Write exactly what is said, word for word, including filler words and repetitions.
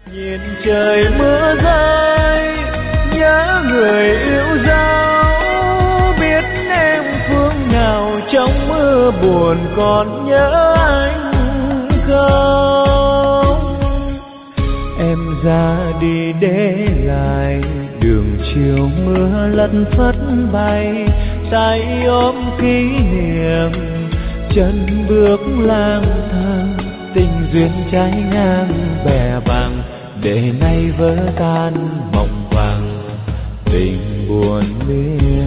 Nhìn trời mưa rơi nhớ người yêu dấu, biết em phương nào trong mưa buồn còn nhớ anh không. Em ra đi để lại đường chiều mưa lất phất bay, tay ôm kỷ niệm chân bước lang thang, tình duyên trái ngang bè bằng để nay vỡ tan mộng vàng, tình buồn biết